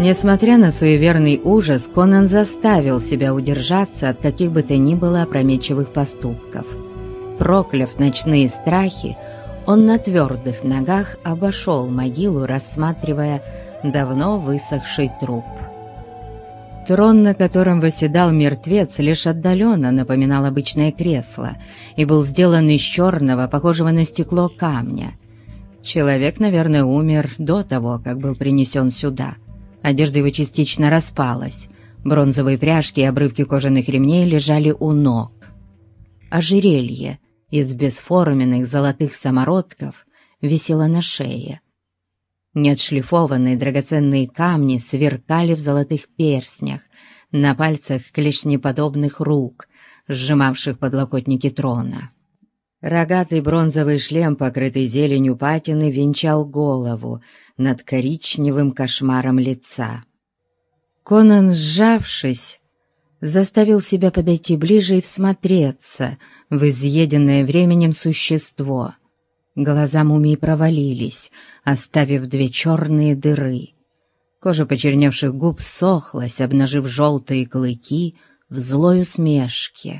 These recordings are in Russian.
Несмотря на суеверный ужас, Конан заставил себя удержаться от каких бы то ни было опрометчивых поступков. Прокляв ночные страхи, он на твердых ногах обошел могилу, рассматривая давно высохший труп. Трон, на котором восседал мертвец, лишь отдаленно напоминал обычное кресло и был сделан из черного, похожего на стекло камня. Человек, наверное, умер до того, как был принесен сюда. Одежда его частично распалась, бронзовые пряжки и обрывки кожаных ремней лежали у ног. Ожерелье из бесформенных золотых самородков висело на шее. Неотшлифованные драгоценные камни сверкали в золотых перстнях, на пальцах клешнеподобных рук, сжимавших подлокотники трона. Рогатый бронзовый шлем, покрытый зеленью патины, венчал голову над коричневым кошмаром лица. Конан, сжавшись, заставил себя подойти ближе и всмотреться в изъеденное временем существо. Глаза мумии провалились, оставив две черные дыры. Кожа почерневших губ сохлась, обнажив желтые клыки в злой усмешке.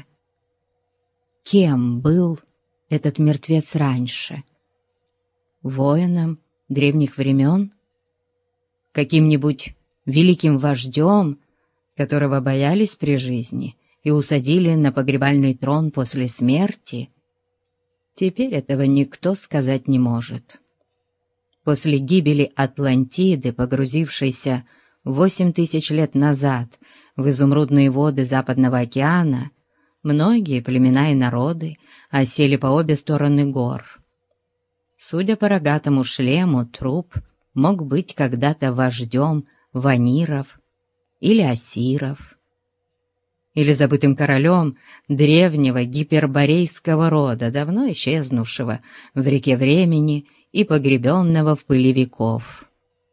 Кем был этот мертвец раньше? Воином древних времен? Каким-нибудь великим вождем, которого боялись при жизни и усадили на погребальный трон после смерти? Теперь этого никто сказать не может. После гибели Атлантиды, погрузившейся 8000 лет назад в изумрудные воды Западного океана, многие племена и народы осели по обе стороны гор. Судя по рогатому шлему, труп мог быть когда-то вождем ваниров или ассиров, или забытым королем древнего гиперборейского рода, давно исчезнувшего в реке времени и погребенного в пыли веков.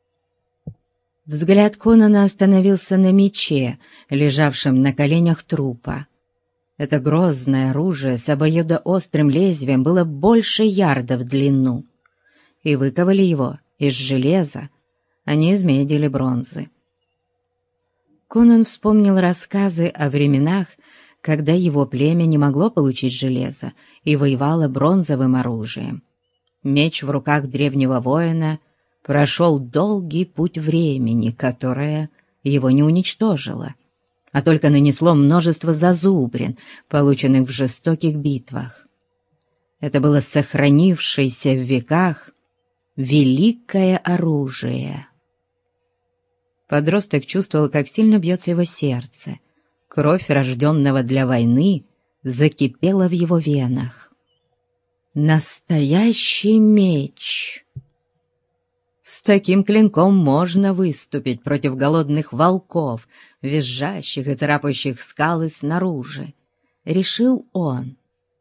Взгляд Конана остановился на мече, лежавшем на коленях трупа. Это грозное оружие с обоюдоострым лезвием было больше ярда в длину, и выковали его из железа, а не из меди или бронзы. Конан вспомнил рассказы о временах, когда его племя не могло получить железо и воевало бронзовым оружием. Меч в руках древнего воина прошел долгий путь времени, которое его не уничтожило, а только нанесло множество зазубрин, полученных в жестоких битвах. Это было сохранившееся в веках великое оружие. Подросток чувствовал, как сильно бьется его сердце. Кровь, рожденного для войны, закипела в его венах. Настоящий меч! С таким клинком можно выступить против голодных волков, визжащих и царапающих скалы снаружи, решил он.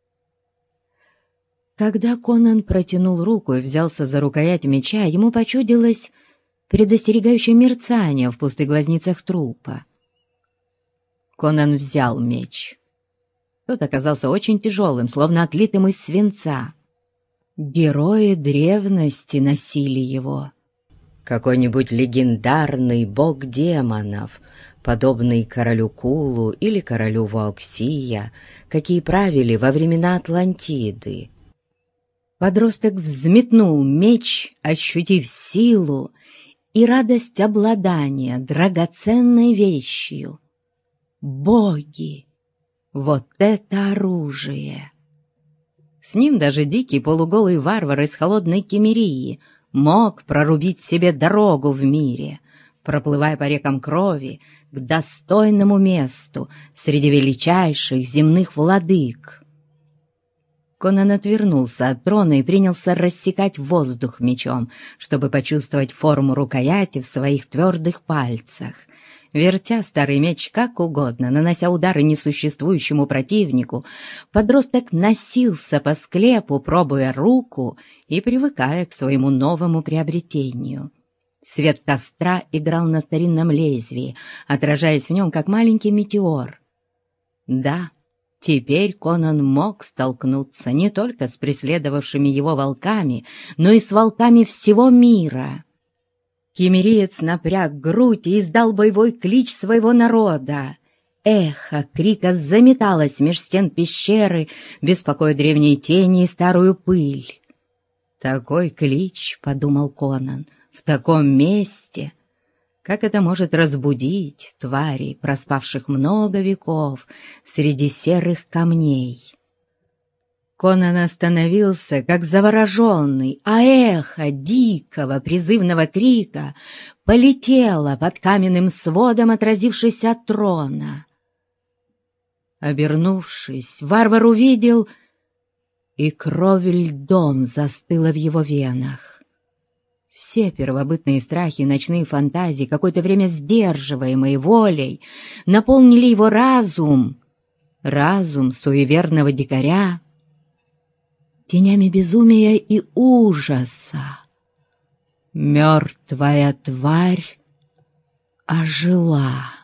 Когда Конан протянул руку и взялся за рукоять меча, ему почудилось предостерегающее мерцание в пустых глазницах трупа. Конан взял меч. Тот оказался очень тяжелым, словно отлитым из свинца. Герои древности носили его. Какой-нибудь легендарный бог демонов, подобный королю Кулу или королю Ваоксия, какие правили во времена Атлантиды. Подросток взметнул меч, ощутив силу и радость обладания драгоценной вещью. Боги! Вот это оружие! С ним даже дикий полуголый варвар из холодной Кемерии мог прорубить себе дорогу в мире, проплывая по рекам крови к достойному месту среди величайших земных владык. Конан отвернулся от трона и принялся рассекать воздух мечом, чтобы почувствовать форму рукояти в своих твердых пальцах. Вертя старый меч как угодно, нанося удары несуществующему противнику, подросток носился по склепу, пробуя руку и привыкая к своему новому приобретению. Свет костра играл на старинном лезвии, отражаясь в нем, как маленький метеор. Да, теперь Конан мог столкнуться не только с преследовавшими его волками, но и с волками всего мира. Киммериец напряг грудь и издал боевой клич своего народа. Эхо крика заметалось меж стен пещеры, беспокоя древние тени и старую пыль. «Такой клич, — подумал Конан, — в таком месте! Как это может разбудить тварей, проспавших много веков среди серых камней?» Конан остановился, как завороженный, а эхо дикого призывного крика полетело под каменным сводом, отразившись от трона. Обернувшись, варвар увидел, и кровь льдом застыла в его венах. Все первобытные страхи и ночные фантазии, какое-то время сдерживаемые волей, наполнили его разум суеверного дикаря, тенями безумия и ужаса. Мертвая тварь ожила.